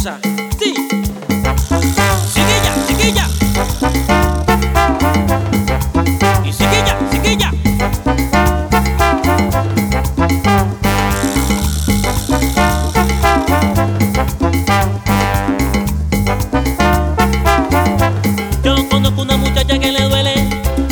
cosa. Sí. Chiquilla, chiquilla. Y chiquilla, chiquilla. Yo conozco una muchacha que le duele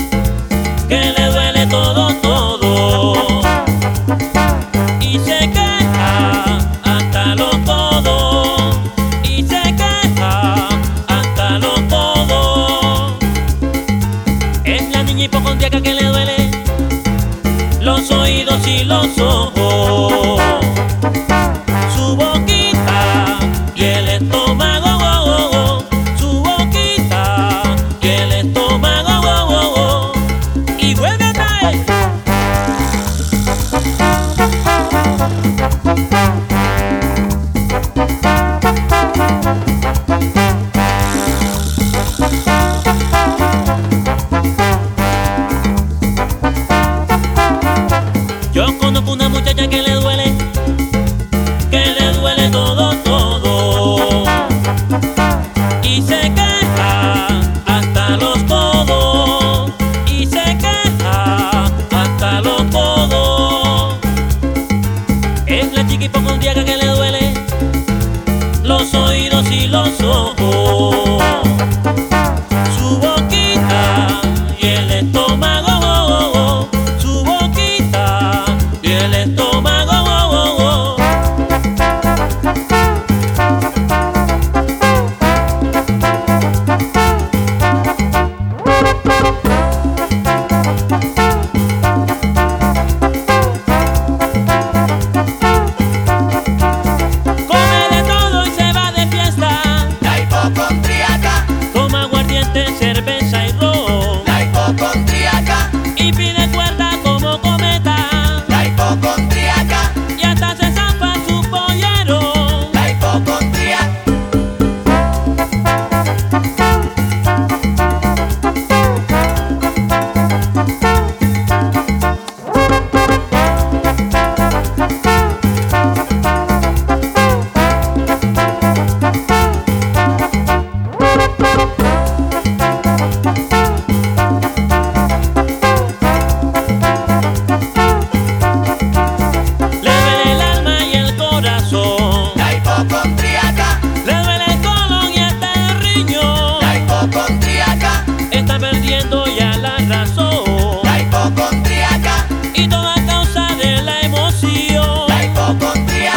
todo, todo. Y se queja hasta los codos. Y se queja hasta los codos. Es la niña hipocondríaca que le duele los oídos y los ojos. Su boquita y el estómago. Su boquita y el estómago. Y vuelve a caer. Yo conozco una muchacha que le duele todo, todo. Y se queja hasta los codos. Y se queja hasta los codos. Es la chica hipocondríaca que le duele los oídos y los ojos. Su boquita y el estómago. Su boquita y el estómago. Come de todo y se va de fiesta. La hipocondríaca, Toma aguardiente, cerveza y ron. la hipocondríaca, Y pide cuerda como cometa. la hipocondríaca, Y hasta se zampa su pollero. la hipocondría. Le duele el alma y el corazón. La hipocondríaca, Le duele el colon y hasta el riñón. la hipocondríaca, Está perdiendo ya la razón. la hipocondríaca, Y todo a causa de la emoción. la hipocondría.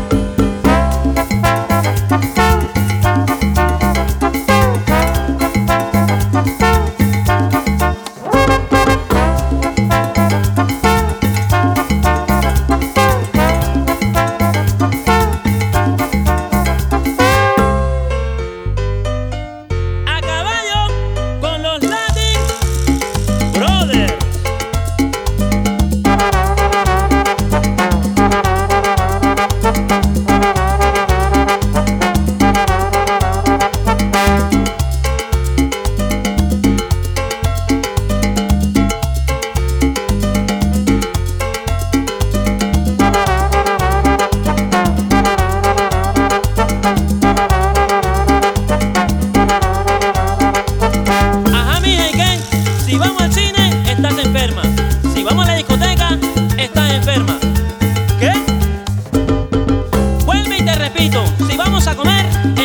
A caballo con los Latin Brothers. Ajá, mija, ¿y qué? Si vamos al cine, estás enferma. Si vamos a la discoteca, estás enferma. ¿Qué? Vuelve y te repito, si vamos a comer,